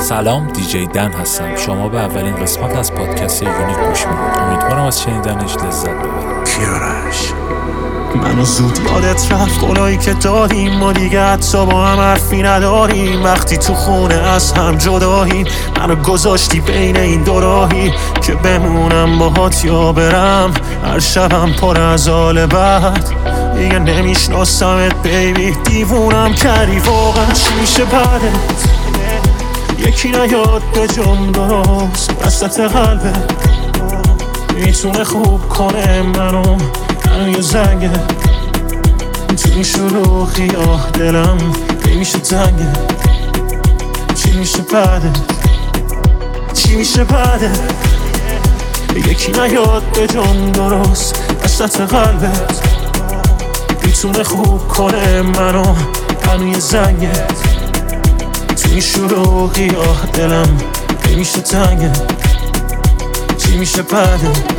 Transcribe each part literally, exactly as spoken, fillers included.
سلام، دیجی دن هستم. شما به اولین قسمت از پادکست یونیک گوش میدید. امیدوارم از شنیدنش لذت ببرید. کیارش منو زود یادت رفت قولایی که دادیم، ما دیگه حتی با هم حرفی نداریم. وقتی تو خونه از هم جداییم، منو گذاشتی بین این دو راهی که بمونم باهات یا برم. هر شبم پر از حال بد، دیگه نمیشناسمت بیبی. دیوونم کردی واقعا، چی میشه بعدت؟ یکی نیاد به جم درست وسط قلبت، میتونه خوب کنه منو منو یه زنگه. تو این شروعی آه دلم نمیشه تنگه. چی میشه بعدت؟ چی میشه بعدت؟ یکی نیاد به جم درست وسط قلبت، میتونه خوب کنه منو منو یه زنگه. تو این شروعی آه دلم نمیشه تنگه. چی میشه بعدت؟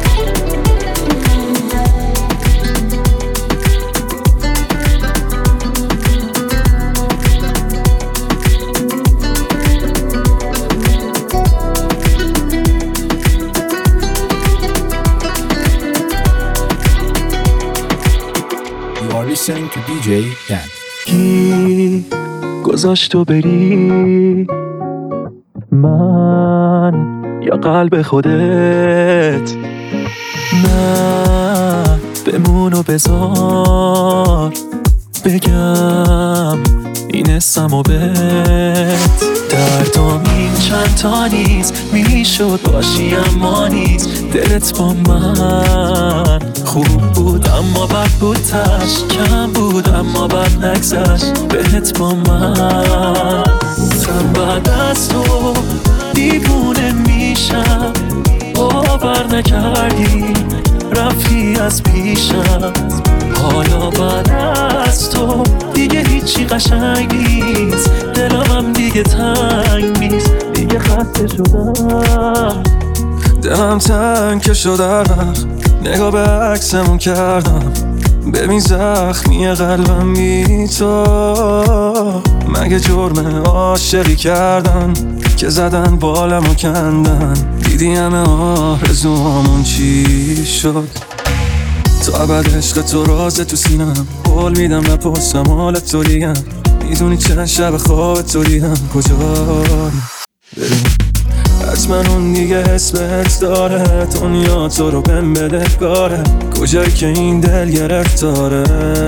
Listening to دی جی دن. کی گذاشت تو بری؟ من یا قلب خودت؟ نه بمون و بذار بگم این اسمو بهت. دردام این چند تا نیست، میشد باشی اما نیست. دلت با من خوب بود اما بد بود، تش کم بود اما بد نگذشت بهت با من. تن بعد از تو دیوونه میشم، باور نکردی رفتی از پیشم. حالا بعد از تو دیگه هیچی قشنگ نیست، دلم هم دیگه تنگ نیست، دیگه خسته شدم. دلم تنگ شده رفت، نگاه به عکسمون کردم. ببین زخمی قلبم بی تو، مگه جرم عاشقی کردن که زدن بالمو کندن. دیدی همه آرزوامون چی شد؟ تا ابد عشق تو رازه تو سینم، قول میدم نپرسم حالت تو دیگم. میدونی چند شب خواب تو دیدم کجایی؟ ببین حتما اون دیگه اسمت داره، دنیا تو رو بهم بدهکاره. کجایی که این دل گرفتاره؟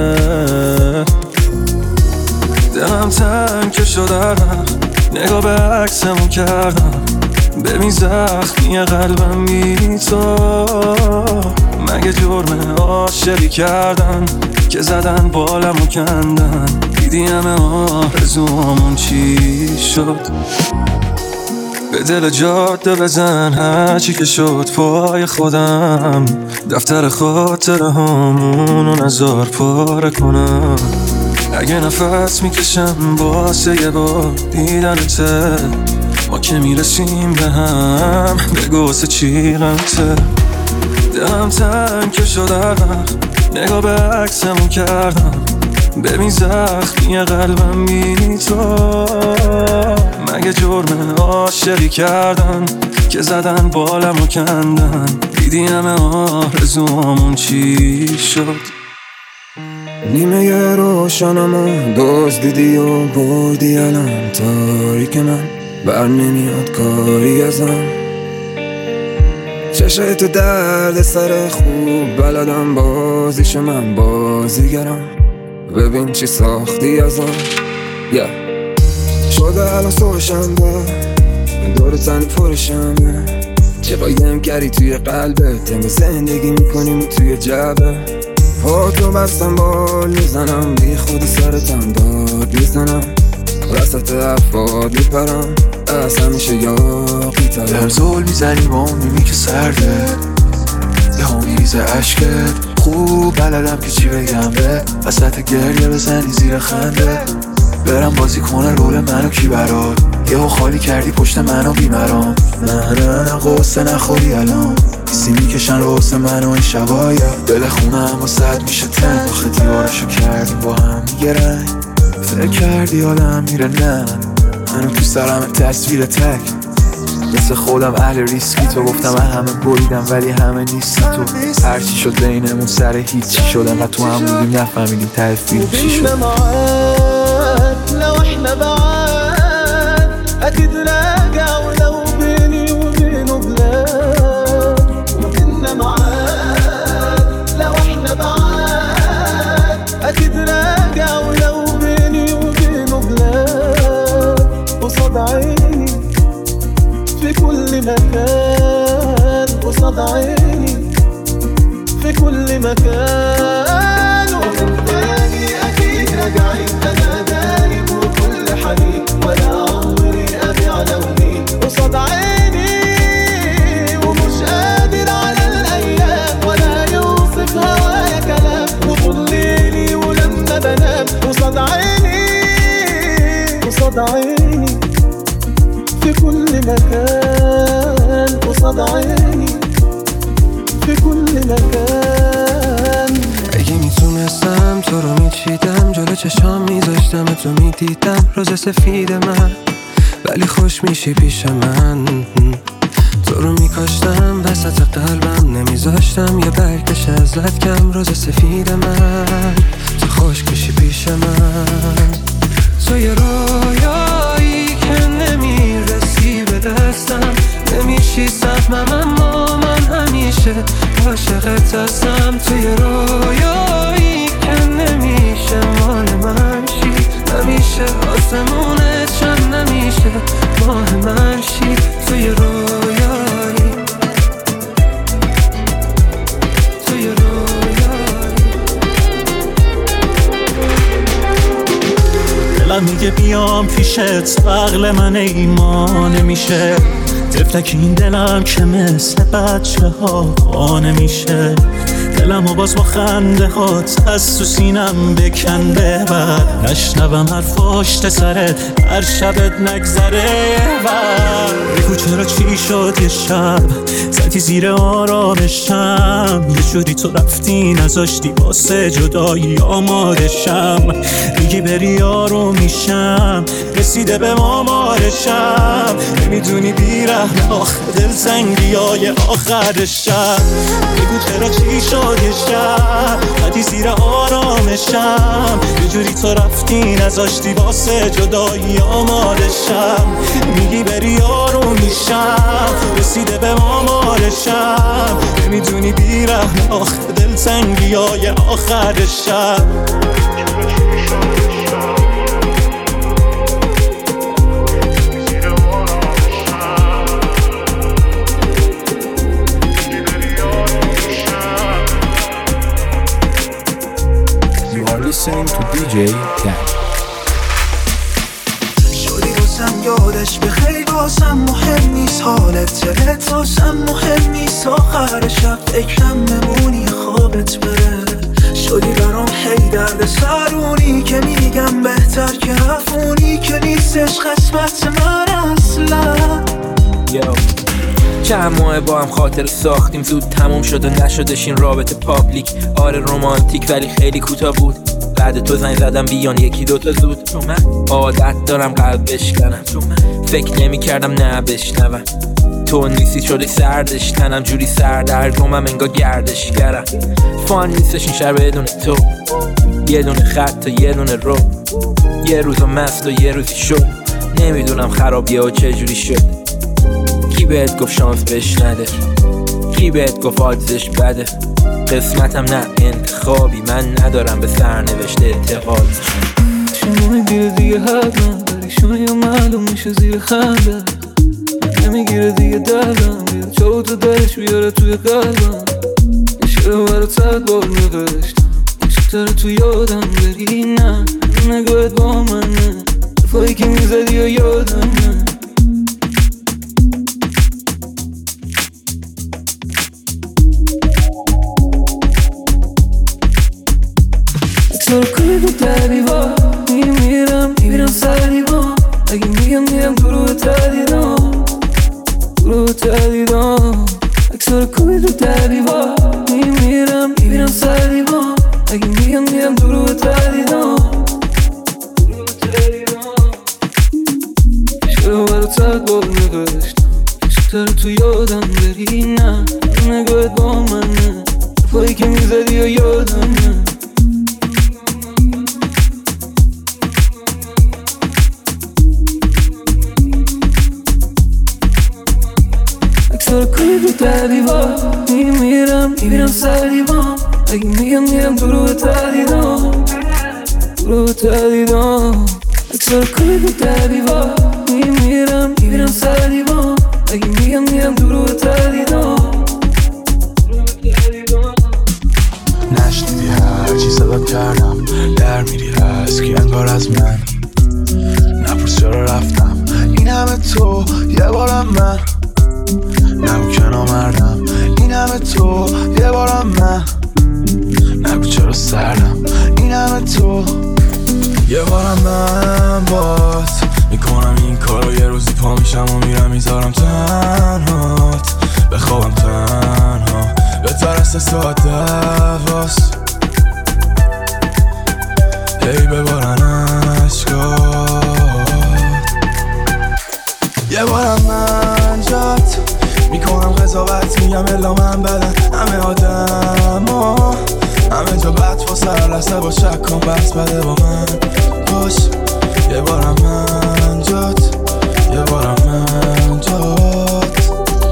دلم تنگ شده رفت، نگاه به عکسمون کردم. ببین زخمی قلبم بی تو، مگه جرم عاشقی کردن که زدن بالمو کندن. دیدی همه آرزوامون چی شد؟ به دل جاده بزن هرچی که شد پای خودم. دفتر خاطره هامونو نزار پاره کنم. اگه نفس میکشم واسه یه بار دیدنته، ما که میرسیم به هم بگو واسه چی غمته. دلم تنگ شده رفت، نگاه به عکسمون کردم. ببین زخمی قلبم بی تو، مگه جرم عاشقی کردن که زدن بالمو کندن. دیدی همه آرزوامون چی شد؟ نیمه روشنمو دوز دیدی و بردی الان. تاریک من بر نمیاد کاری ازم. چشای تو درد سر خوب بلدم بازیش، من بازیگرم. ببین چی ساختی ازم. یا yeah. شده الان صبح شنبه، دور تنی پر شنبه. چه قایم کردی توی قلبت، تم زندگی میکنیم توی جبه. پاتو بستم بال میزنم، بی خودی سرتم داد میزنم. وسط افاد میپرم، از همیشه یاقی ترم. در زول میزنی با اون میمی که سرده، یه ها میریزه عشقت. خوب بلدم که چی بگم به وسط گریه بزنی زیر خنده. برم بازی کنه رول منو کی برات، یه ها خالی کردی پشت منو بیمرام. نه نه نه قصه نخوری الان، کسی میکشن رو واسه منو این شبایی. دل خونه هم واسه میشه تن، آخه دیوارشو کردیم با هم میگه رنگ. فکر کردی آدم میره نه هنو تو سرم تصویر تک مثل خودم اهل ریسکی تو گفتم همه بریدم ولی همه نیستی تو هرچی شد بینمون سر هیچی شد انقدر تو هم بودیم نفهمیدیم ته فیلم چی شد لو احنا بعاد اكيد راجع ولو بيني وبينه بلاد وكنا معاد لو احنا بعاد اكيد راجع ولو بيني وبينه بلاد قصاد عيني في كل مكان قصاد عيني في كل مكان وقدامي اكيد راجعين انا دايم وكل حنين ولا عمري ابيع لوني قصاد عيني ومش قادر على الايام ولا يوصف هوايا كلام وطول ليلي ولما بنام قصاد عيني قصاد عيني في كل مكان قصاد عيني في كل مكان اگه میتونستم تو رو میچیدم جلو چشام میذاشتم تو میدیدم روز سفید من ولی خوش میشی پیش من تو رو میکاشتم وسط قلبم نمیذاشتم یه برگش ازت کم روز سفید من تو خوش میشی پیش من تو یه رویایی که نمیرسی به دستم نمیشی سهمم اما من همیشه عاشقت هستم تو یه رویایی که نمیشه مال من شی همیشه آسمونت چند نمیشه ماه من شی تو یه رویایی تو یه رویایی دلم میگه بیام پیشت عقل من ایمان میشه تفلک این دلم که مثل بچه ها خانه میشه دلم و باز با خنده هات از تو سینم بکنده و نشنوم حرفاش سرت هر شبت نگذره و بگو چرا چی شد یه شب زدی زیر آرامشم یه جوری تو رفتی نذاشتی واسه جدایی آمادشم میگی بری آروم میشم رسیده به آمارشم نمیدونی بیرحم آخه دل زنگی های آخرشم بگو چرا چی شد یه شب زدی زیر آرامشم یه جوری تو رفتی نذاشتی واسه جدایی آمادشم میگی بری آروم میشم رسیده به آمارشم نمیدونی بیرحم آخه دل زنگی های آخرشم Listening to دی جی Gang. شدی واسم یادش به خیلی واسم مهم نیست حالت جلت واسم مهم نیست آخر شب فکرم نمونی خوابت بره شدی برام هی درد سرونی که میگم بهتر که رفونی که نیستش قسمت من اصلا Yo. چند ماه با هم خاطر ساختیم زود تموم شد و نشدش این رابطه پابلیک آره رومانتیک ولی خیلی کوتاه بود بعد تو زنگ زدم بیان یکی دوتا زود چون من عادت دارم قلب بشکنم چون من فکر نمی کردم نه بشنوم تو نیستی شده سردش تنم جوری سردرگمم انگار گردش کردم فان نیستش این شهر بدون تو یه دونه خط و یه دونه رو یه روز مست و یه روزی شد نمیدونم خرابیه و چه جوری شد کی بهت گفت شانس بهش نده کی بهت گفت آدزش بده قسمتم نه انتخابی من ندارم به سرنوشت اعتقاد شمای بیره دیگه حدم پریشونی و معلوم میشه زیر خنده نمیگیره دیگه دردم بیاد چاو تو درش بیاره توی قلبم یه شعر برات صد بار نوشتم بیشتر تو یادم بری نه نگاهت با منه حرفایی که میزدی و یادم نه اکسار کنی تو در دیوار میرم میرم میبینم سر دیوار اگه میگم میرم تو رو تردیدم تو رو تردیدم اکسار کنی تو در دیوار میرم میرم میبینم سر دیوار اگه میگم میرم تو رو تردیدم تو رو تردیدم واسه گل نوشتم بیشتر تو یادم بری نه نگاهت با منه پایی که میزدی و یادمه اکثر کاری رو تردیوار میمیرم میمیرم سر دیوان اگه میگم میرم تو رو تردیدم تو رو تردیدم اکثر کاری رو تردیوار میمیرم میمیرم سر دیوان اگه میگم میرم تو رو تردیدم نشنیدی هر چی سبب کردم در میری از کی انگار از من نپرس چرا رفتم این همه تو یه بارم من نگو که نامردم این همه تو یه بارم من نگو چرا سردم این همه تو یه بارم من بات میکنم این کارو یه روزی پا میشم و میرم میذارم تنهات بخوابم تنها بهتر است ساعت دواست هی ببارن عشقات یه بارم من جات میکنم قضاوت میگم الا من بدن همه آدم ها همه جا بد فاسر لحظه با شک کن بس بده با من باش یه بارم من جات یه بارم من جات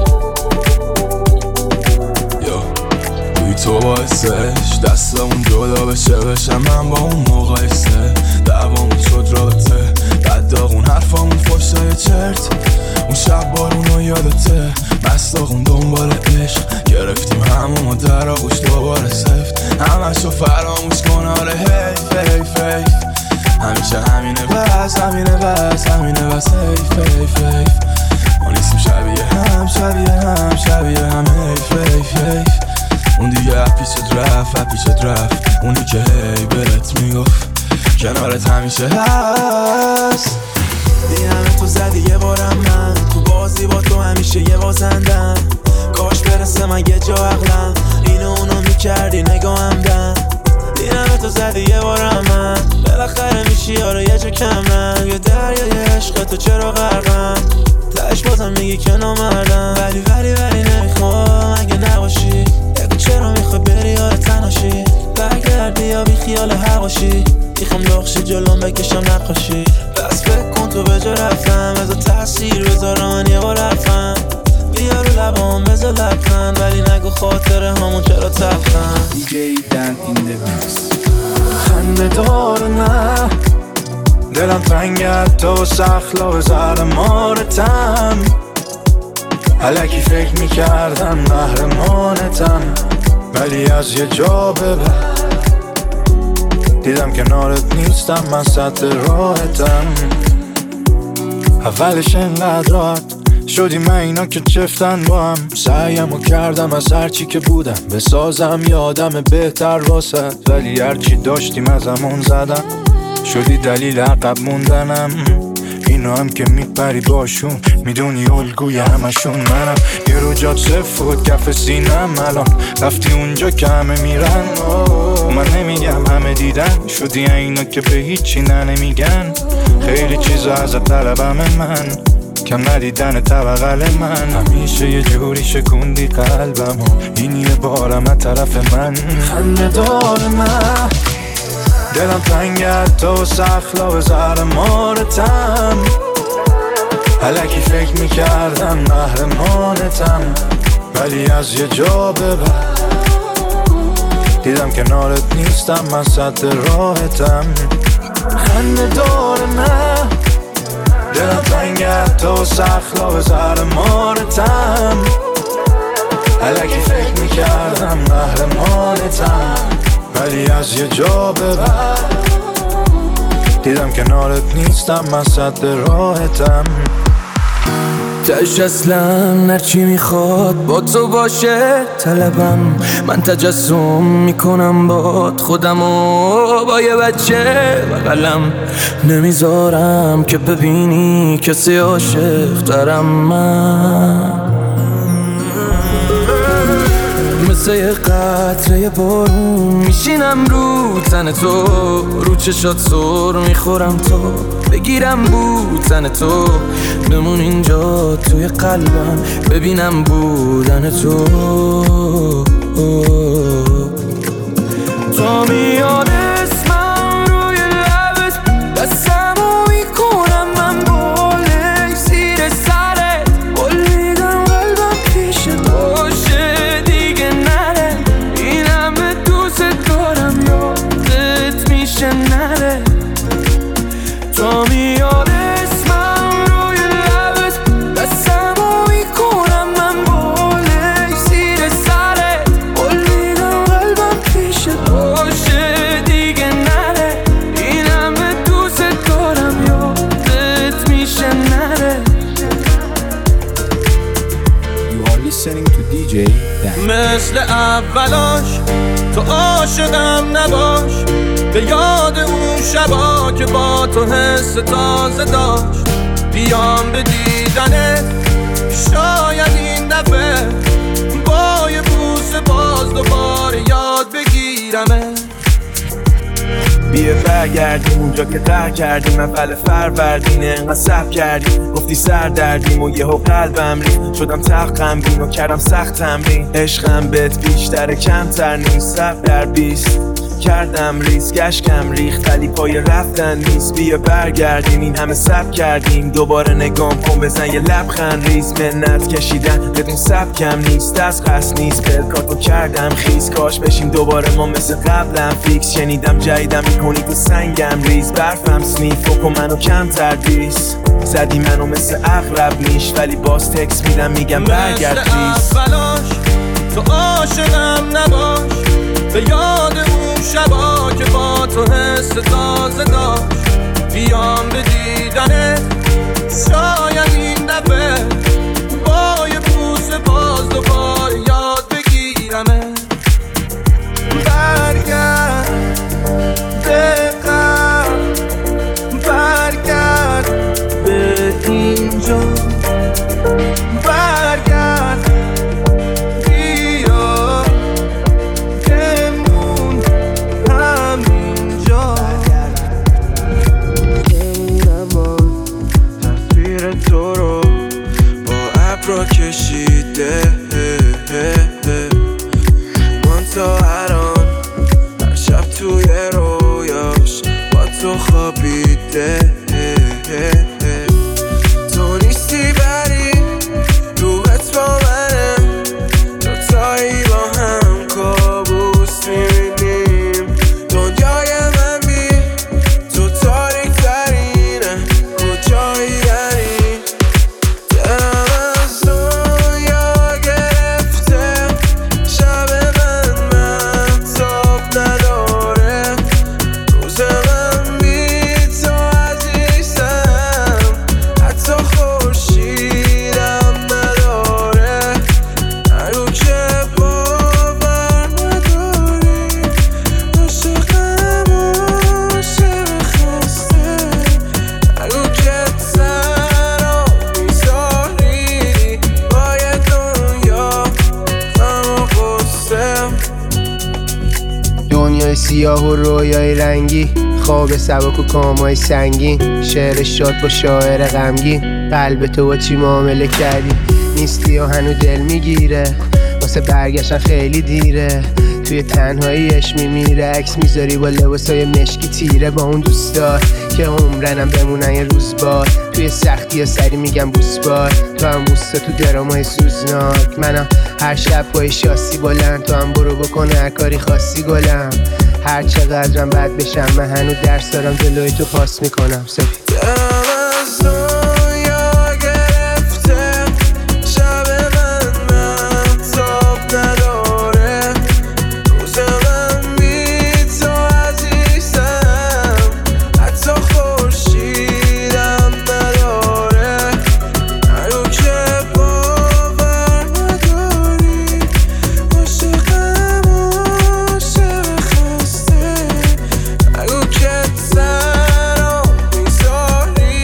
یا بوی تو باعثش دستمون جدا بشه بشم من با اون مقایسه دعوامون شد رابطه بد داغون حرفامون فشای چرت اون شب بارونو یادته مستاقون دنبال عشق گرفتیم همون و در آغوش دوباره سفت همشو فراموش کن آره حیف حیف حیف همیشه همینه بس همینه بس همینه بس حیف حیف حیف ما نیستیم شبیه هم شبیه هم شبیه هم حیف حیف حیف اون دیگه اپیشت رفت اپیشت رفت اونی که هی بهت میگفت کنارت همیشه هست این همه تو زدی یه بارم من تو بازی با تو همیشه یه بازندم کاش برسه من یه جا عقلم اینو اونو میکردی نگاهم دم این همه تو زدی یه بارم من بالاخره میشی یارو یه جا کمرم یه دریای عشق تو چرا غرقم تش بازم میگی که نامردم ولی ولی ولی نمیخوام اگه نباشی بگو چرا میخوای بری یار تناشی برگردی یا بی خیال حواشی میخوام لخشی جلوم بکشم نقاشی بس فکر کن تو به جا رفتم بذار تاثیر بذار من یه بار حرفم بیا رو لبام بذار لبخند ولی نگو خاطره همون چرا تلخم دیگه دن این دبیس خنده دار نه دلم تنگت تو سخلا به زر مارتم الکی فکر میکردم قهرمانتم ولی از یه جا ببر دیدم کنارت نیستم من سطح راحتم اولش انقدر راحت شدی من اینا که چفتن با هم سعیمو کردم از هرچی که بودم بسازم یادم بهتر واسه ولی هرچی داشتیم از همون زدم شدی دلیل عقب موندنم اینا هم که میپری باشون میدونی الگوی همشون منم یه رو جات صف بود کف سینم الان رفتی اونجا که همه میرن من نمیگم همه دیدن شدی اینا که به هیچی نه نمیگن خیلی چیزا ازت طلبم من کم ندیدن طبقل من همیشه یه جوری شکوندی قلبم این یه بارم از طرف من خنده دار من دلم تنگت تو سخلا به زر مارتم الکی فکر میکردم قهرمانتم ولی از یه جا ببر دیدم کنارت نیستم من سطح راحتم خنده دار من دلم تنگت تو سخلا به زر مارتم الکی فکر میکردم قهرمانتم ولی از یه جا ببر دیدم کنارت نیستم من سطح راحتم تش اصلا هرچی میخواد با تو باشه طلبم من تجسم میکنم باد خودم و با یه بچه بغلم نمیذارم که ببینی کسی عاشق ترم من مثل یه قطره بارون میشینم رو تن تو، رو چشات سر میخورم تو، بگیرم بودن تو، بمون اینجا توی قلبم، ببینم بودن تو. تا میاد اسمم روی لبت دستمو میکنم من بالای زیر سرت، قول میدم قلبم پیشت باشه دیگه نره، این همه دوست دارم یادت میشه نره. تا میاد اسمم روی لبت دستمو میکنم من بالای زیر سرت، قول میدم قلبم پیشت باشه دیگه نره، این همه دوست دارم یادت میشه نره. You are listening to دی جی Dan. مثل اولاش تو عاشقم نباش، به یاد اون شبا که با تو حس تازه داشت، بیام به دیدنت شاید این دفعه با یه بوسه باز دوباره یاد بگیرمه. بیا برگردیم اونجا که قهر کردیم، اول فروردین انقدر صبر کردیم، گفتی سر دردیم و یهو قلبم ریخت، شدم تق غمگین و کردم سخت تمرین، عشقم بهت بیشتره کمتر نیست، صبر در بیست کردم ریز، گشکم ریخت ولی پای رفتن نیست. بیا برگردیم این همه صبر کردیم، دوباره نگام کن بزن یه لبخند ریز، منت کشیدن بدون سبکم نیست، از قصد نیست پلکاتو کردم خیز، کاش بشیم دوباره ما مثل قبلم فیکس، شنیدم جدیدم میکنی تو سنگم ریز، برفم سنیف و منو کم تردیس، زدی منو مثل اغرب نیش ولی باز تکس میدم میگم برگرد ریز. مثل اولاش تو عاشقم نباش، به یاد اون شبا که با تو حس تازه داشت، بیام به دیدنت شاید این دفعه با یه بوسه باز دوباره یاد بگیرمه. برگرد به قلب، برگرد به اینجا، برگرد بیا بمون همینجا. بمونم با تصویر تو رو با ابرا کشیده، من تا هران هر شب توی رویاش با تو خوابیده، تو نیستی بری روحت با منه، دوتایی با هم کابوس میبینیم، دنیای من بی تو تاریک ترینه، کجایی یعنی دلم از دنیا گرفته، شب من مهتاب نداره، روز من بی تو عزیزم، حتی خورشیدم نداره، نگو که باور نداری، عاشقم عاشق خسته، نگو که تنها میذاری با یه دنیا غم و غصه. دنیای سیاه و رویای رنگی، خواب سبک و کامای سنگین، شعر شاد با شاعر غمگین، قلب تو با چی معامله کردی، نیستی و هنو دل میگیره، واسه برگشتن خیلی دیره، توی تنهاییش میمیره، عکس میذاری با لباسای مشکی تیره، با اون دوستار که عمرنم بمونن یه روز بار، توی سختی ها سری میگم بوس بار، تو هم بوستا تو درامای سوزناک، منم هر شب پای شاسی بلند، تو هم برو بکن هر کاری خاصی گلم، هر چقدرم بد بشم من هنو درس دارم جلوی تو پاس میکنم سفید. دلم از دنیا گرفته، شب من مهتاب نداره، روز من بی تو عزیزم، حتی خورشیدم نداره، نگو که باور نداری، عاشقم عاشق خسته، نگو که تنها میذاری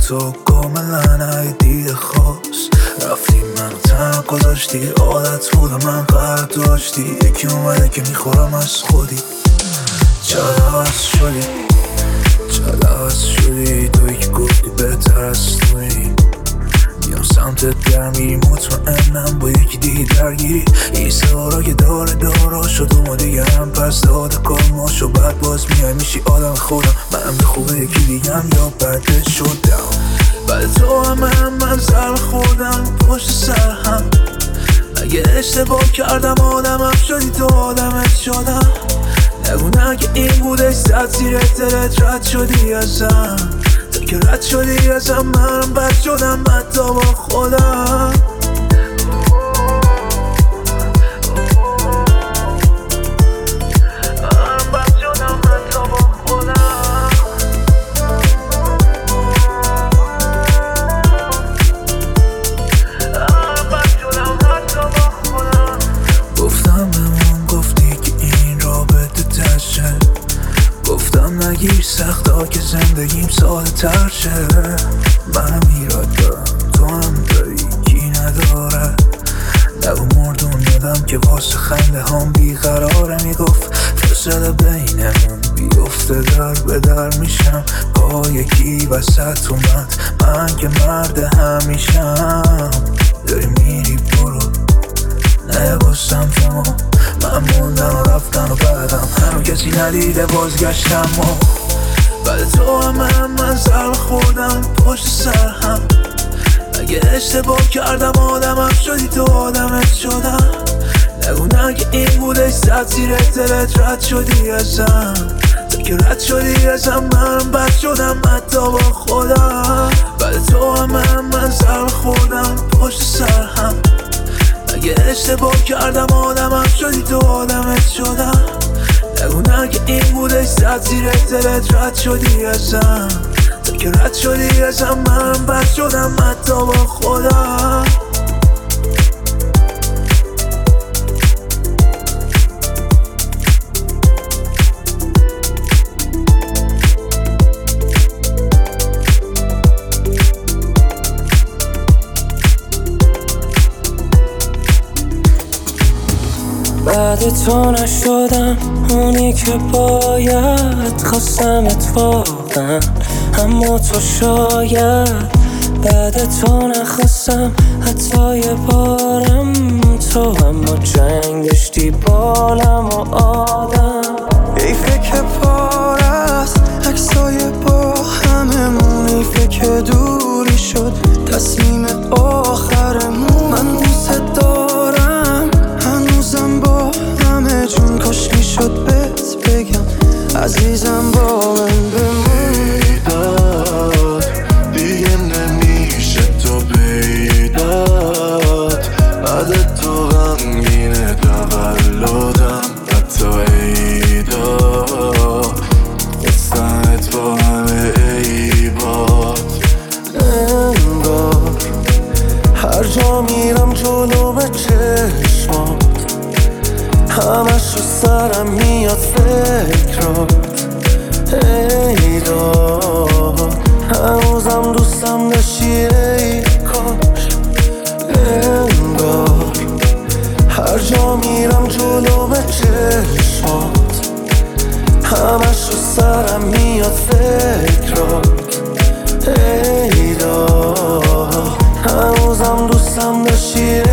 تو کاملا های دید خواست رفتی منو تنها گذاشتی عادت بودم من قرار داشتی یکی اومده که میخورم از خودی چرا عوض شدی چرا عوض شدی توی که گفتی بهتر از توی میام سمتت گرمی مطمئنم با یکی دیگه درگیری این سوارا که داره دارا شد و ما دیگه هم پس داده کار ما شد بعد باز میای میشی آدم خودم من به خوبه یکی دیگه هم یا برده شدم بعد تو هم هم من زر خوردم پشت سر هم مگه اشتباه کردم آدمم شدی تو آدمت شدم نگو نه که این بوده صد زیر دلت رد شدی ازم تا که رد شدی ازم منم بد شدم حتی با خودم نگیر سختا که زندگیم ساده تر شه منم ایراد دارم تو هم داری کی نداره نگو مردون یادم که واسه خنده هم بیقراره میگفت فاصله بینمون بیفته در به در میشم با یکی وسط اومد من که مرد همیشم داری میری برو نه باسم شما من موندن و رفتن و بعدم هنو کسی ندیده بازگشتم و بعد تو هم هم من زر خوردم پشت سر هم اگه اشتباه کردم آدمم شدی تو آدمت شدم نگو نه که این بوده صد زیر دلت رد شدی ازم تا که رد شدی ازم منم بد شدم حتی با خودم بعد تو هم هم من زر خوردم پشت سر هم اگه اشتباه کردم آدمم شدی تو آدمت شدم نگو نه که این بوده صد زیر دلت رد شدی ازم تا که رد شدی ازم منم بد شدم حتی با خودم بعد تو نشدم اونی که باید خواستم اتفاقا اما تو شاید بعد تو نخواستم حتی یه بارم تو اما جنگ داشتی بالم و آدم ایفه که پار است عکسای با هممون ایفه که دوری شد تصمیم آخرمون من دوست دارم هنوزم با همه جون کاش میشد بهت بگم عزیزم با من بمون دیگه نمیشه تو پیدات بعد تو غمگینه تولدم حتی عیدا خستمت با همه عیبات انگار هر جا میرم جلو به چشمات همش رو سرم میاد فکرات ای داد هنوزم دوستم داشتی ای کاش انگار هر جا میرم جلو به چشمات همش رو سرم میاد فکرات ای داد هنوزم دوستم داشتی